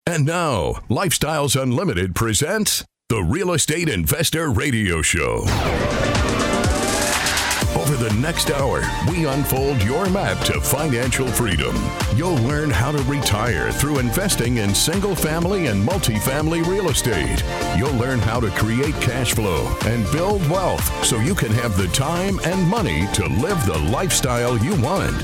And now, Lifestyles Unlimited presents the Real Estate Investor Radio Show. Over the next hour, we unfold your map to financial freedom. You'll learn how to retire through investing in single-family and multifamily real estate. You'll learn how to create cash flow and build wealth so you can have the time and money to live the lifestyle you want.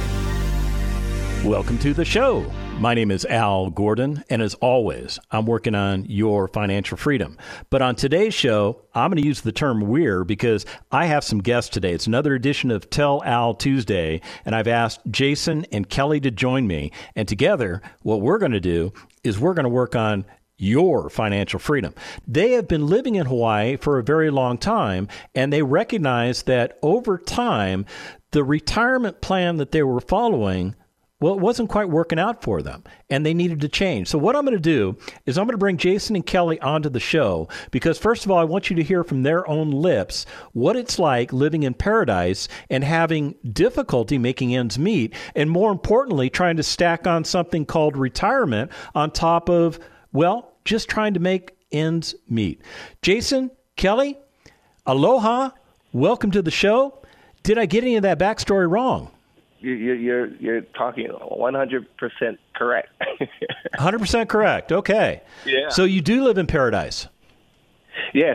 Welcome to the show. My name is Al Gordon, and as always, I'm working on your financial freedom. But on today's show, I'm going to use the term "we're" because I have some guests today. It's another edition of Tell Al Tuesday, and I've asked Jason and Kelly to join me. And together, what we're going to do is we're going to work on your financial freedom. They have been living in Hawaii for a very long time, and they recognize that over time, the retirement plan that they were following, well, it wasn't quite working out for them, and they needed to change. So what I'm going to do is I'm going to bring Jason and Kelly onto the show because, first of all, I want you to hear from their own lips what it's like living in paradise and having difficulty making ends meet, and more importantly, trying to stack on something called retirement on top of, well, just trying to make ends meet. Jason, Kelly, aloha. Welcome to the show. Did I get any of that backstory wrong? You're talking 100% correct. 100% correct. Okay. Yeah. So you do live in paradise. Yes.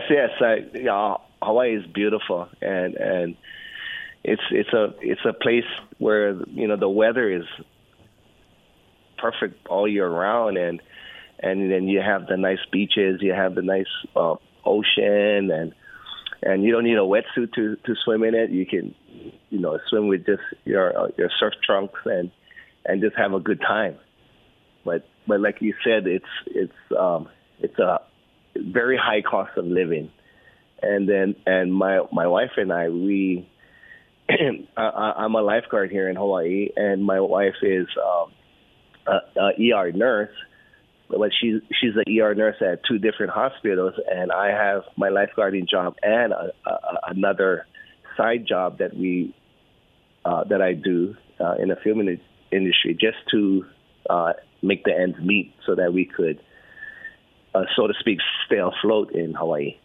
Hawaii is beautiful, and it's a place where the weather is perfect all year round, and then you have the nice beaches, you have the nice ocean, and you don't need a wetsuit to swim in it. You can swim with just your surf trunks and just have a good time. But like you said, it's a very high cost of living. And my wife and I, I'm a lifeguard here in Hawaii, and my wife is a ER nurse. But she's an ER nurse at two different hospitals, and I have my lifeguarding job and another side job that I do in the film industry, just to make the ends meet, so that we could, so to speak, stay afloat in Hawaii.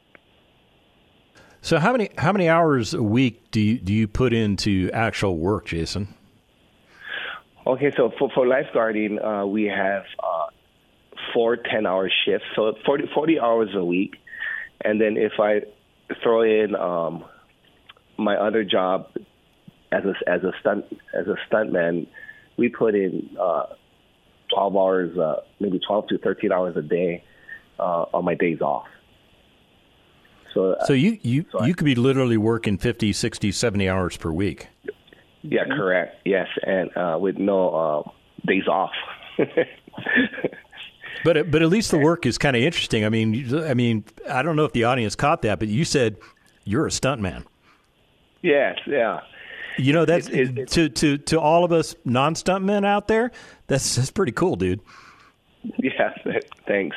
So how many hours a week do you put into actual work, Jason? Okay, so for lifeguarding, we have 4 10-hour shifts, so 40 hours a week. And then if I throw in my other job as a stuntman, we put in 12 hours, maybe 12 to 13 hours a day on my days off. So you could be literally working 50, 60, 70 hours per week. Yeah, correct. Yes, and with no days off. But at least the work is kind of interesting. I mean, I don't know if the audience caught that, but you said you're a stuntman. Yes, yeah. That's to all of us non-stuntmen out there, that's pretty cool, dude. Yeah, thanks.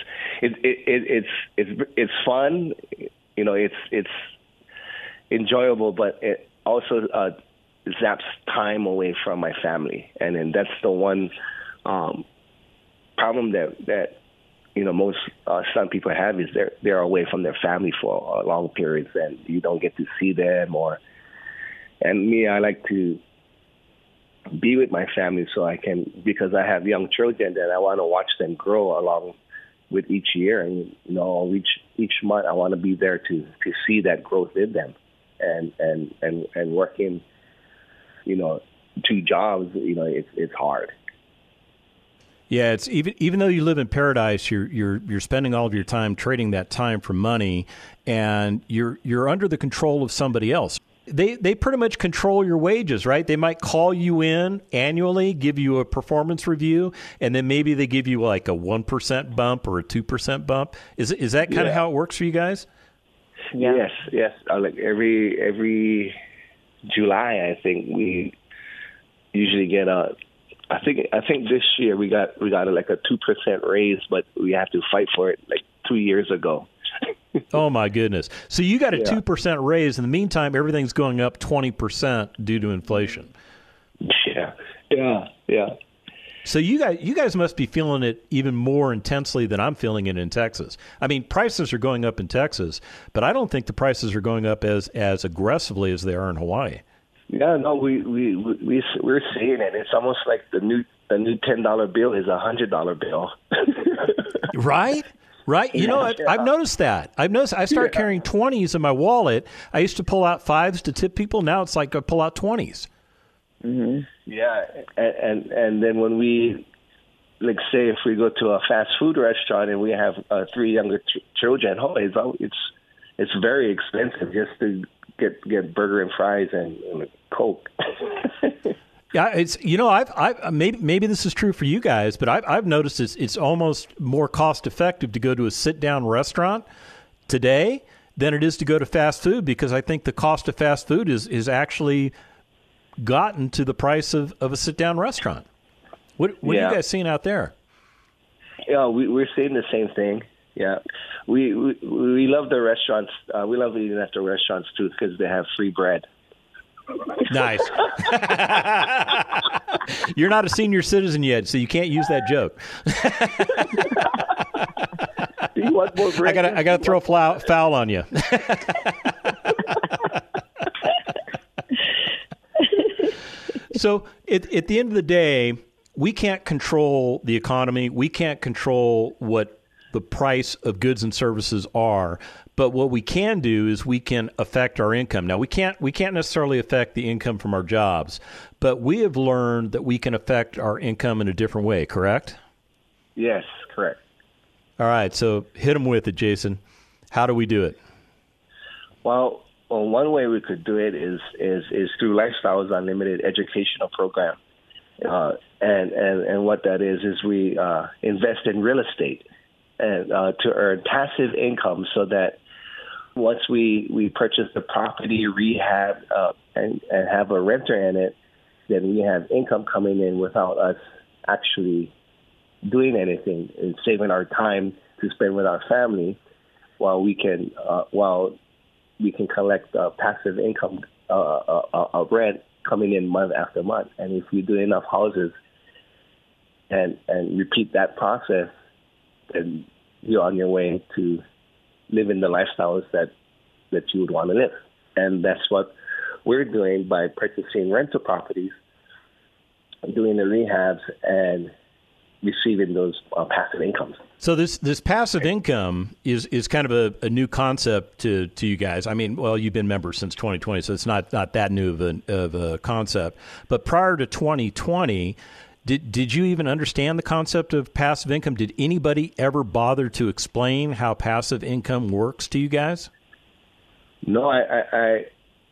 It's fun. It's enjoyable, but it also zaps time away from my family, and then that's the one problem that most stunt people have is they're away from their family for long periods, and you don't get to see them. And me, I like to be with my family so I can, because I have young children that I want to watch them grow along with each year, and each month I want to be there to see that growth in them, and working 2 jobs, it's hard. Yeah, it's even though you live in paradise, you're spending all of your time trading that time for money, and you're under the control of somebody else. They pretty much control your wages, right? They might call you in annually, give you a performance review, and then maybe they give you like a 1% bump or a 2% bump. Is that kind of how it works for you guys? Yeah. Yes. Like every July, I think we usually get I think this year we got like a 2% raise, but we have to fight for it like 2 years ago. Oh my goodness! So you got a 2% raise. In the meantime, everything's going up 20% due to inflation. Yeah. So you guys must be feeling it even more intensely than I'm feeling it in Texas. I mean, prices are going up in Texas, but I don't think the prices are going up as aggressively as they are in Hawaii. Yeah, no, we're seeing it. It's almost like the new $10 bill is a $100 bill. Right. You know, I've noticed that. I started carrying 20s in my wallet. I used to pull out 5s to tip people. Now it's like I pull out 20s. Mm-hmm. Yeah, and then when we, like, say if we go to a fast food restaurant and we have 3 younger children, it's very expensive just to get burger and fries and Coke. Yeah, it's I've maybe this is true for you guys, but I've noticed it's almost more cost effective to go to a sit down restaurant today than it is to go to fast food, because I think the cost of fast food is actually gotten to the price of a sit down restaurant. What are you guys seeing out there? Yeah, we're seeing the same thing. Yeah, we love the restaurants. We love eating at the restaurants too because they have free bread. Nice. You're not a senior citizen yet, so you can't use that joke. Do you want more bread? I gotta throw foul on you. So at the end of the day, we can't control the economy. We can't control what the price of goods and services are. But what we can do is we can affect our income. Now, we can't necessarily affect the income from our jobs, but we have learned that we can affect our income in a different way, correct? Yes, correct. All right, so hit them with it, Jason. How do we do it? Well, one way we could do it is through Lifestyles Unlimited educational program. And what that is we invest in real estate and to earn passive income, so that once we purchase the property, rehab, and have a renter in it, then we have income coming in without us actually doing anything and saving our time to spend with our family, while we can collect passive income of rent coming in month after month. And if you do enough houses and repeat that process, then you're on your way to living the lifestyles that you would want to live. And that's what we're doing by purchasing rental properties, doing the rehabs, and receiving those passive incomes. So this passive income is kind of a new concept to you guys. I mean, well, you've been members since 2020, so it's not that new of a concept. But prior to 2020, did you even understand the concept of passive income? Did anybody ever bother to explain how passive income works to you guys? No, I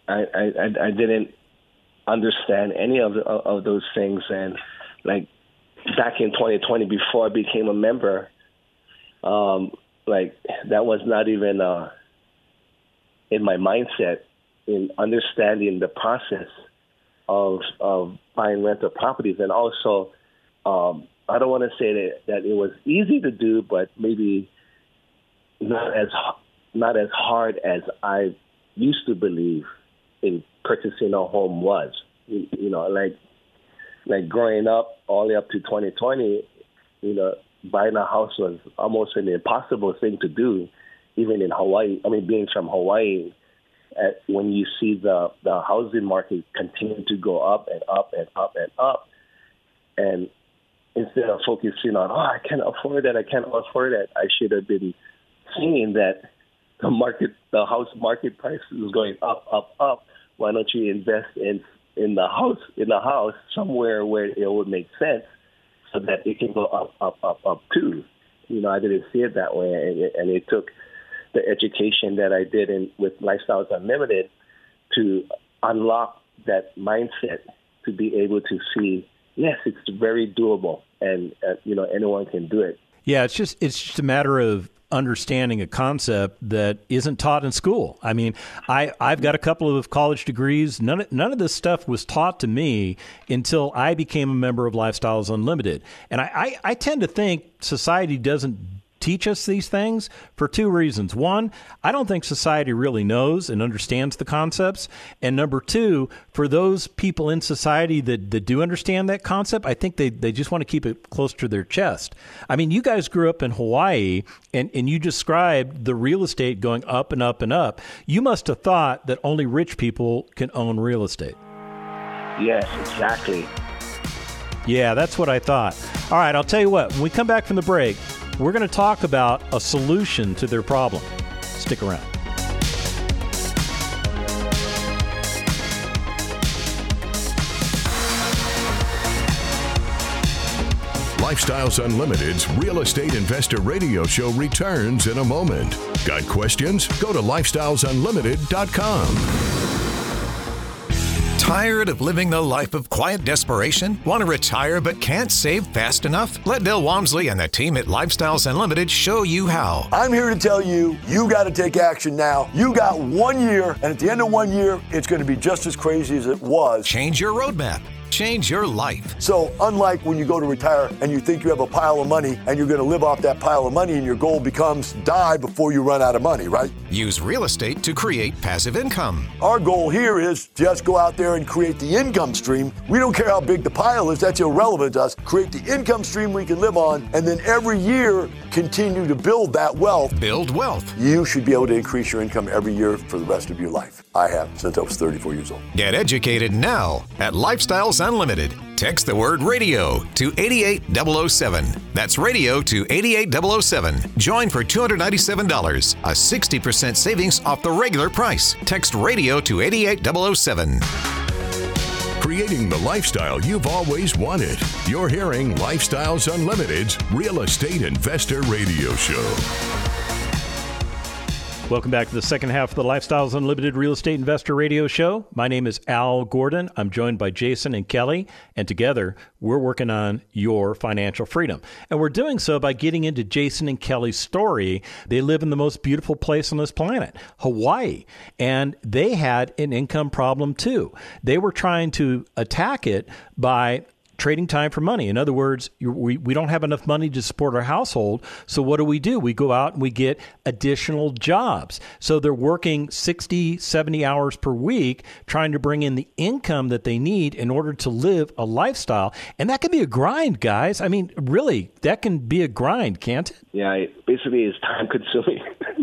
didn't understand any of those things. And like back in 2020, before I became a member, like that was not even in my mindset in understanding the process of buying rental properties. And also, I don't want to say that it was easy to do, but maybe not as hard as I used to believe in purchasing a home was. You know, like growing up all the way up to 2020, you know, buying a house was almost an impossible thing to do, even in Hawaii. I mean, being from Hawaii, when you see the housing market continue to go up and up and up and up, and instead of focusing on, I can't afford that, I should have been seeing that the house market price is going up, up, up. Why don't you invest in the house somewhere where it would make sense, so that it can go up, up, up, up too. You know, I didn't see it that way, and it took the education that I did with Lifestyles Unlimited to unlock that mindset to be able to see, yes, it's very doable, and you know, anyone can do it. Yeah, it's just a matter of understanding a concept that isn't taught in school. I mean, I've got a couple of college degrees. None of this stuff was taught to me until I became a member of Lifestyles Unlimited. And I tend to think society doesn't teach us these things for two reasons. One, I don't think society really knows and understands the concepts. And number two, for those people in society that do understand that concept, I think they just want to keep it close to their chest. I mean, you guys grew up in Hawaii, and you described the real estate going up and up and up. You must have thought that only rich people can own real estate. Yes, exactly. Yeah, that's what I thought. All right, I'll tell you what. When we come back from the break, we're going to talk about a solution to their problem. Stick around. Lifestyles Unlimited's Real Estate Investor Radio Show returns in a moment. Got questions? Go to lifestylesunlimited.com. Tired of living the life of quiet desperation? Want to retire but can't save fast enough? Let Bill Walmsley and the team at Lifestyles Unlimited show you how. I'm here to tell you, you got to take action now. You got 1 year, and at the end of 1 year, it's going to be just as crazy as it was. Change your roadmap. Change your life. So unlike when you go to retire and you think you have a pile of money and you're going to live off that pile of money and your goal becomes die before you run out of money, right? Use real estate to create passive income. Our goal here is just go out there and create the income stream. We don't care how big the pile is. That's irrelevant to us. Create the income stream we can live on, and then every year continue to build that wealth. Build wealth. You should be able to increase your income every year for the rest of your life. I have since I was 34 years old. Get educated now at Lifestyles Unlimited. Text the word radio to 88007. That's radio to 88007. Join for $297, a 60% savings off the regular price. Text radio to 88007. Creating the lifestyle you've always wanted. You're hearing Lifestyles Unlimited's Real Estate Investor Radio Show. Welcome back to the second half of the Lifestyles Unlimited Real Estate Investor Radio Show. My name is Al Gordon. I'm joined by Jason and Kelly, and together we're working on your financial freedom. And we're doing so by getting into Jason and Kelly's story. They live in the most beautiful place on this planet, Hawaii, and they had an income problem too. They were trying to attack it by trading time for money. In other words, we don't have enough money to support our household. So what do? We go out and we get additional jobs. So they're working 60, 70 hours per week, trying to bring in the income that they need in order to live a lifestyle. And that can be a grind, guys. I mean, really, that can be a grind, can't it? Yeah, basically it's time consuming.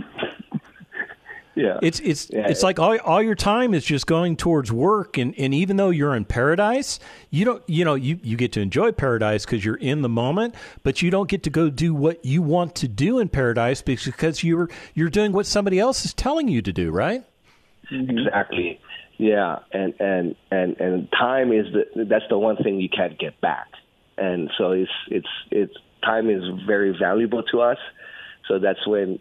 Yeah. It's like all your time is just going towards work, and even though you're in paradise, you get to enjoy paradise because you're in the moment, but you don't get to go do what you want to do in paradise because you're doing what somebody else is telling you to do, right? Exactly. Yeah, and time that's the one thing you can't get back, and so it's time is very valuable to us. So that's when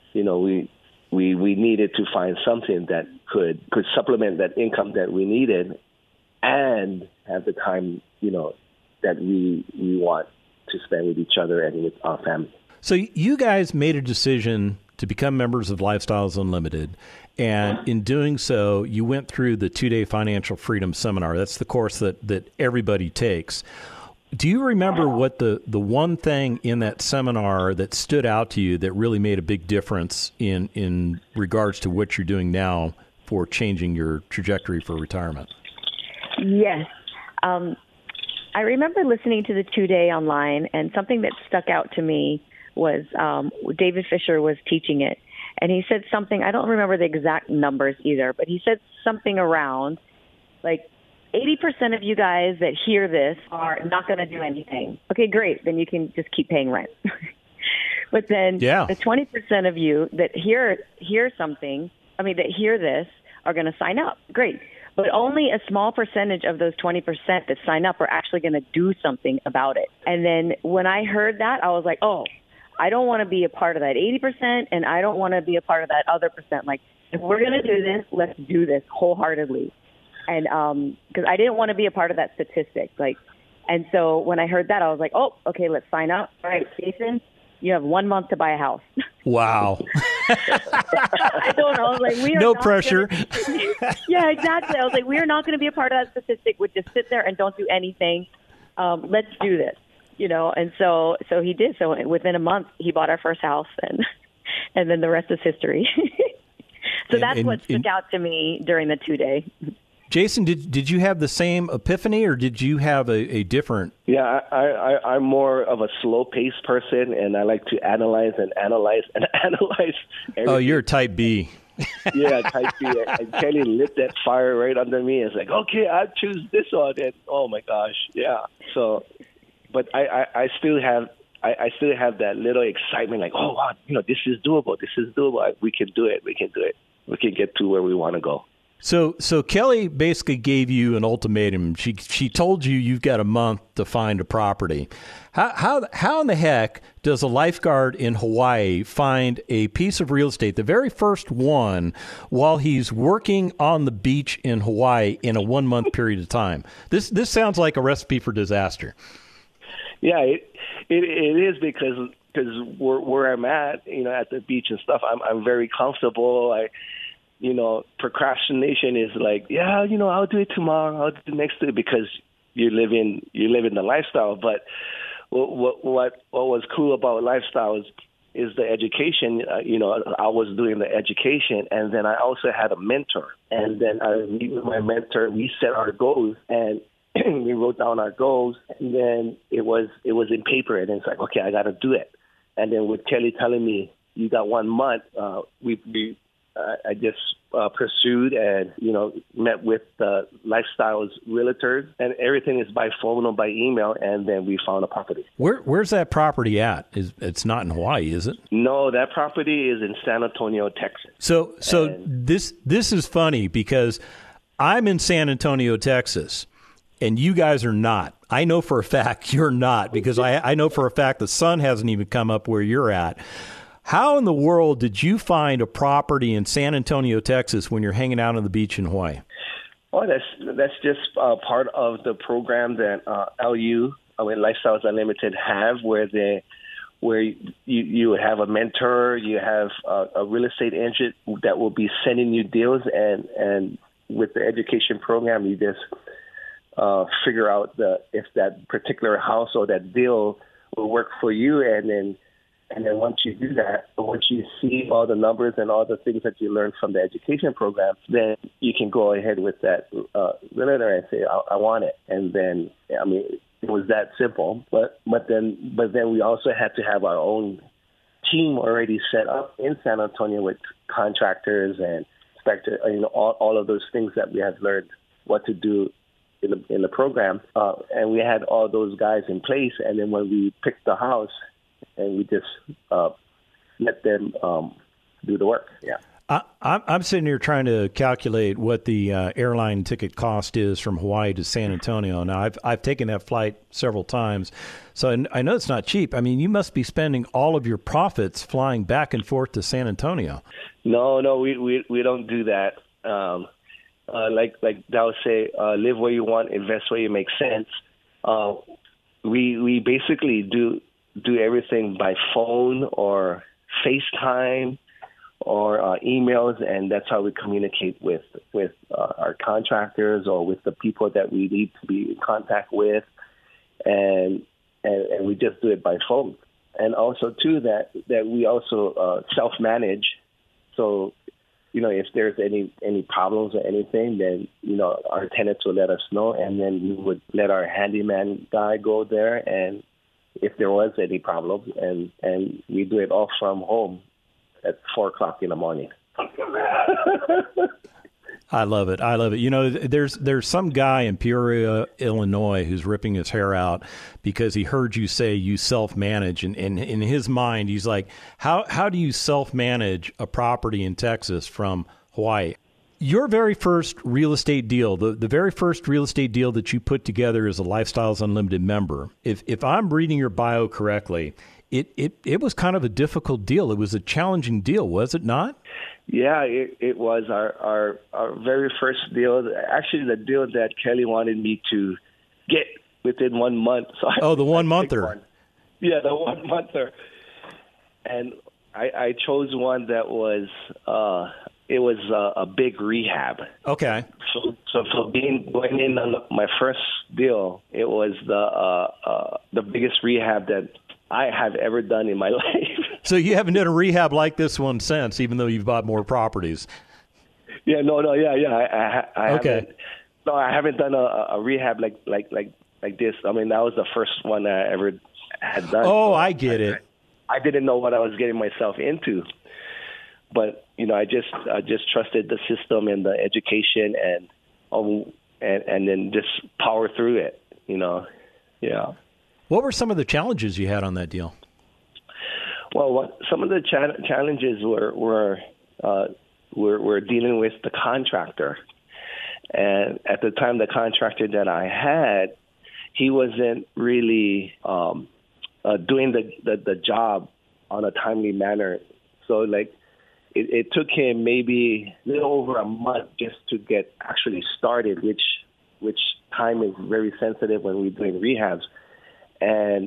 we needed to find something that could supplement that income that we needed and have the time, that we want to spend with each other and with our family. So you guys made a decision to become members of Lifestyles Unlimited. And in doing so, you went through the 2-day Financial Freedom Seminar. That's the course that everybody takes. Do you remember what the one thing in that seminar that stood out to you that really made a big difference in regards to what you're doing now for changing your trajectory for retirement? Yes. I remember listening to the 2-day online, and something that stuck out to me was David Fisher was teaching it. And he said something, I don't remember the exact numbers either, but he said something around like, 80% of you guys that hear this are not going to do anything. Okay, great. Then you can just keep paying rent. But then the 20% of you that hear something, that hear this are going to sign up. Great. But only a small percentage of those 20% that sign up are actually going to do something about it. And then when I heard that, I was like, oh, I don't want to be a part of that 80%, and I don't want to be a part of that other percent. Like, if we're going to do this, let's do this wholeheartedly. And because I didn't want to be a part of that statistic, and so when I heard that, I was like, "Oh, okay, let's sign up." All right, Jason, you have 1 month to buy a house. Wow! I don't know. I was like, we are no not pressure. Yeah, exactly. I was like, we are not going to be a part of that statistic. Would just sit there and don't do anything. Let's do this. And so he did. So within a month, he bought our first house, and then the rest is history. So that's what stuck out to me during the 2-day. Jason, did you have the same epiphany, or did you have a different? Yeah, I'm more of a slow-paced person, and I like to analyze and analyze and analyze everything. Oh, you're type B. Yeah, type B. And Kelly lit that fire right under me. It's like, okay, I choose this one. And oh my gosh, yeah. So, but I still have that little excitement, like, oh wow, this is doable. This is doable. We can do it. We can do it. We can get to where we want to go. So Kelly basically gave you an ultimatum. She told you you've got a month to find a property. How in the heck does a lifeguard in Hawaii find a piece of real estate, the very first one, while he's working on the beach in Hawaii in a 1-month period of time? This sounds like a recipe for disaster. Yeah, it is because where I'm at, at the beach and stuff, I'm very comfortable. Procrastination is like, yeah, I'll do it tomorrow. I'll do it next day, because you live in the lifestyle. But what was cool about lifestyle is the education. I was doing the education, and then I also had a mentor. And then I meet with my mentor. We set our goals, and we wrote down our goals. And then it was in paper, and it's like, okay, I got to do it. And then with Kelly telling me, you got 1 month, I just pursued and, met with the Lifestyles realtors, and everything is by phone or by email, and then we found a property. Where's that property at? It's not in Hawaii, is it? No, that property is in San Antonio, Texas. So this is funny, because I'm in San Antonio, Texas, and you guys are not. I know for a fact you're not, because I know for a fact the sun hasn't even come up where you're at. How in the world did you find a property in San Antonio, Texas, when you're hanging out on the beach in Hawaii? Well, that's just part of the program that LU, Lifestyles Unlimited, have, where you have a mentor, you have a real estate agent that will be sending you deals, and with the education program, you just figure out if that particular house or that deal will work for you, and then once you do that, once you see all the numbers and all the things that you learned from the education program, then you can go ahead with that realtor and say, I want it. And then, it was that simple. But then we also had to have our own team already set up in San Antonio with contractors and inspectors, all of those things that we have learned what to do in the program. And we had all those guys in place. And then when we picked the house, and we just let them do the work. Yeah. I'm sitting here trying to calculate what the airline ticket cost is from Hawaii to San Antonio. Now, I've taken that flight several times, so I know it's not cheap. I mean, you must be spending all of your profits flying back and forth to San Antonio. No, we don't do that. Like they'll say, live where you want, invest where you make sense. We basically do everything by phone or FaceTime or emails, and that's how we communicate with our contractors or with the people that we need to be in contact with, and we just do it by phone. And also too that we also self-manage. So if there's any problems or anything, then our tenants will let us know, and then we would let our handyman guy go there, and if there was any problems, and we do it all from home at 4:00 in the morning. I love it. There's some guy in Peoria, Illinois, who's ripping his hair out because he heard you say you self-manage, and in his mind, he's like, how do you self-manage a property in Texas from Hawaii? Your very first real estate deal, the very first real estate deal that you put together as a Lifestyles Unlimited member, if I'm reading your bio correctly, it was kind of a difficult deal. It was a challenging deal, was it not? Yeah, it was our very first deal. Actually, the deal that Kelly wanted me to get within 1 month. So the 1 monther. Yeah, the 1 monther. And I chose one that was... it was a big rehab. Okay. So going in on my first deal, it was the biggest rehab that I have ever done in my life. So you haven't done a rehab like this one since, even though you've bought more properties. Yeah, I okay. I haven't done a rehab like this. I mean, that was the first one I ever had done. Oh, so I get it. I didn't know what I was getting myself into, but I just trusted the system and the education and then just power through it. Yeah. What were some of the challenges you had on that deal? Well, some of the challenges were dealing with the contractor. And at the time, the contractor that I had, he wasn't really doing the job on a timely manner. So, it took him maybe a little over a month just to get actually started, which time is very sensitive when we're doing rehabs. And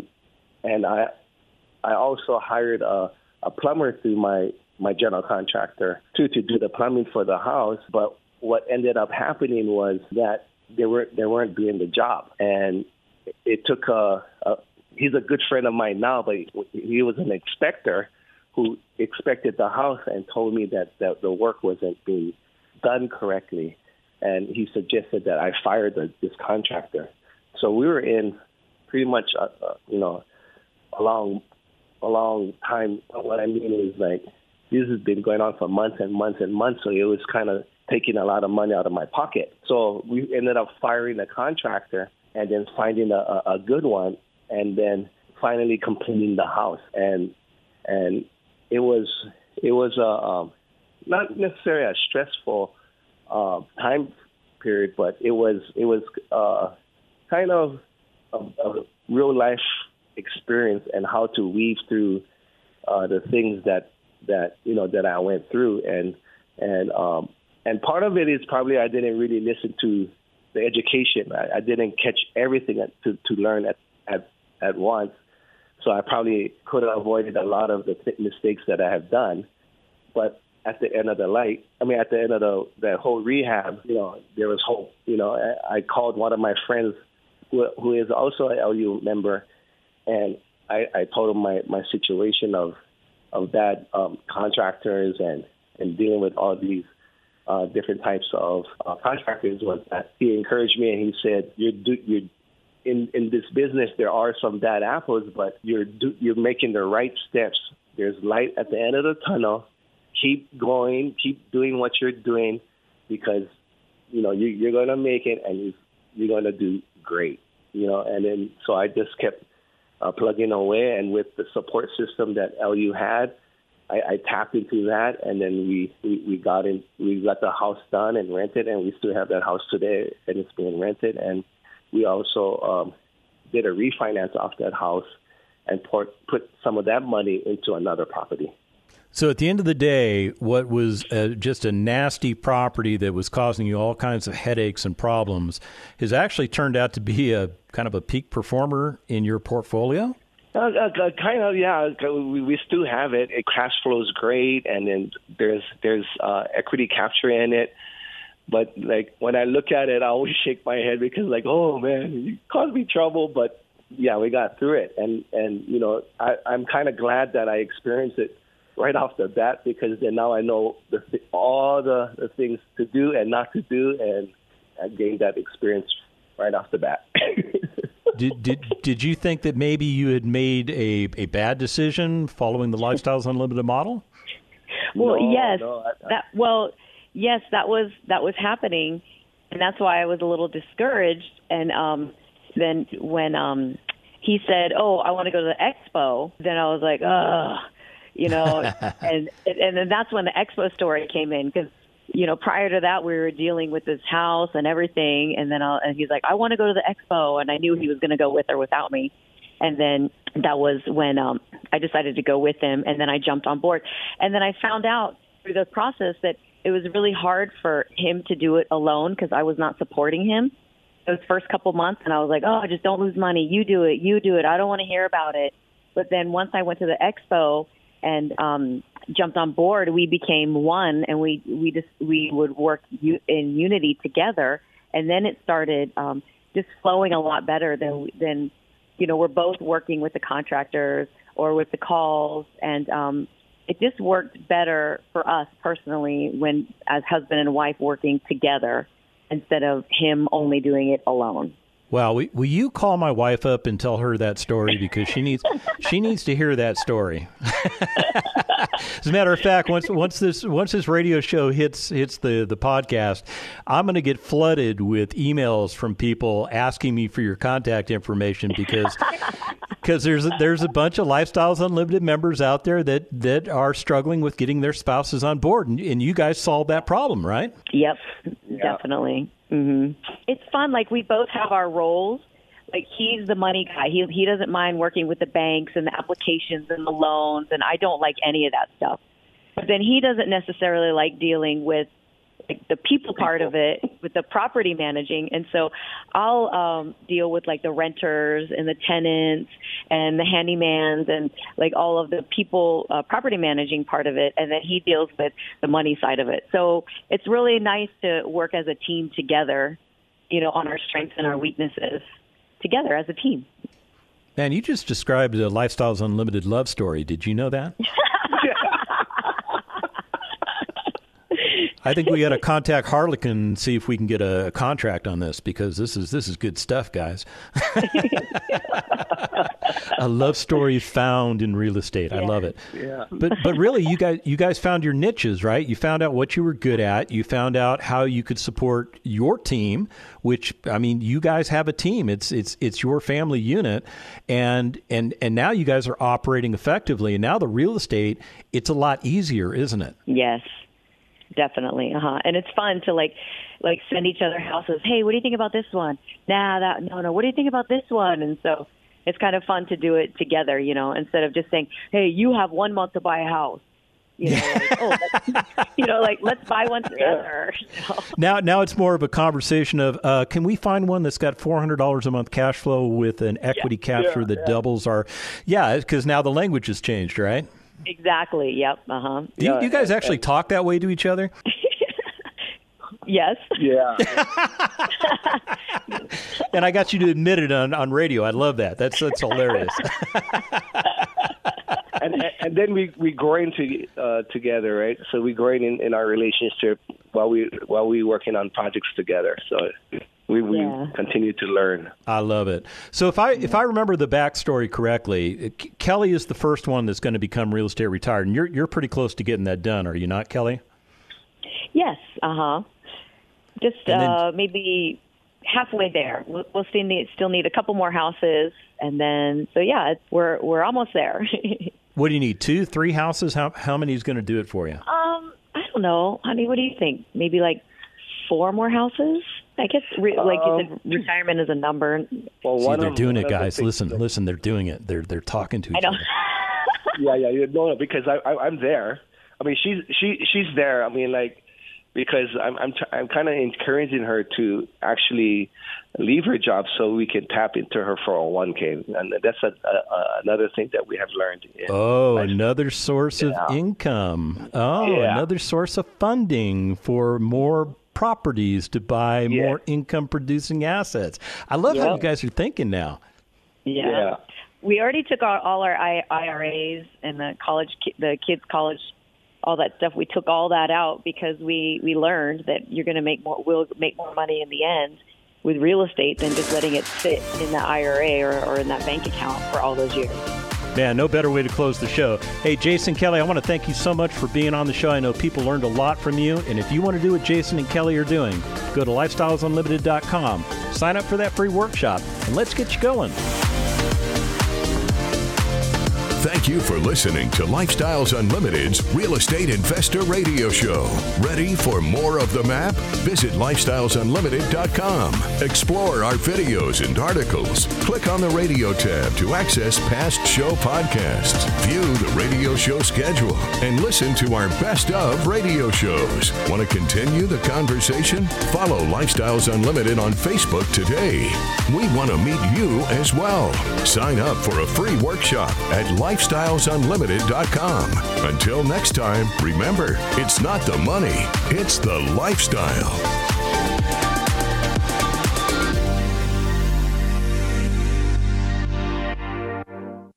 I also hired a plumber through my general contractor to do the plumbing for the house. But what ended up happening was that they weren't doing the job, and it took he's a good friend of mine now, but he was an inspector who inspected the house and told me that the work wasn't being done correctly, and he suggested that I fire this contractor. So we were in pretty much a long time. What I mean is this has been going on for months and months and months, so it was kind of taking a lot of money out of my pocket. So we ended up firing the contractor and then finding a good one, and then finally completing the house. And it was not necessarily a stressful time period, but it was kind of a real life experience and how to weave through the things that I went through, and part of it is probably I didn't really listen to the education. I didn't catch everything to learn at once. So I probably could have avoided a lot of the mistakes that I have done. But at the end of at the end of the whole rehab, there was hope. I called one of my friends who is also an LU member, and I told him my situation of bad contractors and dealing with all these different types of contractors. Was that he encouraged me and he said, "You're in this business. There are some bad apples, but you're making the right steps. There's light at the end of the tunnel. Keep going. Keep doing what you're doing, because you're going to make it and you're going to do great." And then so I just kept plugging away, and with the support system that LU had, I tapped into that, and then we got the house done and rented, and we still have that house today, and it's being rented. And we also did a refinance off that house and put some of that money into another property. So at the end of the day, what was just a nasty property that was causing you all kinds of headaches and problems has actually turned out to be a kind of a peak performer in your portfolio? Kind of, yeah. We still have it. It cash flows great, and then there's equity capture in it. But when I look at it, I always shake my head because oh man, you caused me trouble. But yeah, we got through it, and I'm kind of glad that I experienced it right off the bat, because then now I know all the things to do and not to do, and I gained that experience right off the bat. Did you think that maybe you had made a bad decision following the Lifestyles Unlimited model? Well, No, yes. no, Yes, that was happening, and that's why I was a little discouraged. And then when he said, "Oh, I want to go to the expo," then I was like, "Ugh," and then that's when the expo story came in, because prior to that, we were dealing with this house and everything. And then and he's like, "I want to go to the expo." And I knew he was going to go with or without me. And then that was when I decided to go with him. And then I jumped on board. And then I found out through the process that it was really hard for him to do it alone, because I was not supporting him those first couple months. And I was like, "Oh, just don't lose money. You do it. I don't want to hear about it." But then once I went to the expo and jumped on board, we became one, and we would work in unity together. And then it started just flowing a lot better than we're both working with the contractors or with the calls. And it just worked better for us personally when as husband and wife working together instead of him only doing it alone. Well, will you call my wife up and tell her that story, because she needs to hear that story. As a matter of fact, once this radio show hits the podcast, I'm going to get flooded with emails from people asking me for your contact information because there's a bunch of Lifestyles Unlimited members out there that are struggling with getting their spouses on board, and you guys solved that problem, right? Yep, definitely. Mm-hmm. It's fun. Like, we both have our roles. Like, he's the money guy. He doesn't mind working with the banks and the applications and the loans, and I don't like any of that stuff. But then he doesn't necessarily like dealing with like the people part of it, with the property managing. And so I'll deal with like the renters and the tenants and the handymans and like all of the people property managing part of it. And then he deals with the money side of it. So it's really nice to work as a team together, on our strengths and our weaknesses together as a team. Man, you just described a Lifestyles Unlimited love story. Did you know that? I think we got to contact Harlequin and see if we can get a contract on this, because this is good stuff, guys. A love story found in real estate. Yeah. I love it. Yeah. But really, you guys found your niches, right? You found out what you were good at. You found out how you could support your team, which, I mean, you guys have a team. It's your family unit, and now you guys are operating effectively. And now the real estate, it's a lot easier, isn't it? Yes. Definitely. And it's fun to like send each other houses. Hey, what do you think about this one? No. What do you think about this one? And so it's kind of fun to do it together, instead of just saying, hey, you have 1 month to buy a house. Let's buy one together. Now it's more of a conversation of, can we find one that's got $400 a month cash flow with an equity capture that doubles our, because now the language has changed, right? Exactly. Yep. Do you guys actually talk that way to each other? Yes. Yeah. And I got you to admit it on radio. I love that. That's hilarious. and then we growing together, right? So we growing in our relationship while we working on projects together. So we continue to learn. I love it. So if I remember the backstory correctly, Kelly is the first one that's going to become real estate retired, and you're pretty close to getting that done, are you not, Kelly? Yes. Just maybe halfway there. We'll still need a couple more houses, and then we're almost there. What do you need? 2, 3 houses? How many is going to do it for you? I don't know, honey. What do you think? Maybe like 4 more houses. I guess like you said, retirement is a number. Well, see, they're doing it, guys. Listen, they're doing it. They're talking to each other. Yeah. No, because I'm there. I mean, she's there. I mean, like, because I'm kind of encouraging her to actually leave her job so we can tap into her 401k, and that's another thing that we have learned. Another source of income. Another source of funding for more properties to buy more income-producing assets. I love how you guys are thinking now. Yeah. We already took all our IRAs and the kids' college, all that stuff. We took all that out because we learned that we'll make more money in the end with real estate than just letting it sit in the IRA or in that bank account for all those years. Man, no better way to close the show. Hey, Jason Kelly, I want to thank you so much for being on the show. I know people learned a lot from you. And if you want to do what Jason and Kelly are doing, go to lifestylesunlimited.com, sign up for that free workshop, and let's get you going. Thank you for listening to Lifestyles Unlimited's Real Estate Investor Radio Show. Ready for more of the map? Visit lifestylesunlimited.com. Explore our videos and articles. Click on the radio tab to access past show podcasts, view the radio show schedule, and listen to our best of radio shows. Want to continue the conversation? Follow Lifestyles Unlimited on Facebook today. We want to meet you as well. Sign up for a free workshop at lifestylesunlimited.com. Until next time, remember, it's not the money, it's the lifestyle.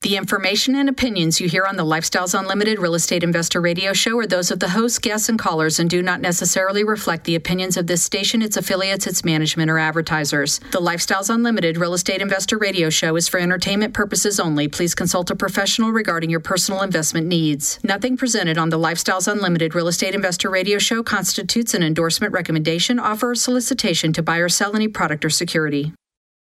The information and opinions you hear on the Lifestyles Unlimited Real Estate Investor Radio Show are those of the hosts, guests, and callers and do not necessarily reflect the opinions of this station, its affiliates, its management, or advertisers. The Lifestyles Unlimited Real Estate Investor Radio Show is for entertainment purposes only. Please consult a professional regarding your personal investment needs. Nothing presented on the Lifestyles Unlimited Real Estate Investor Radio Show constitutes an endorsement, recommendation, offer, or solicitation to buy or sell any product or security.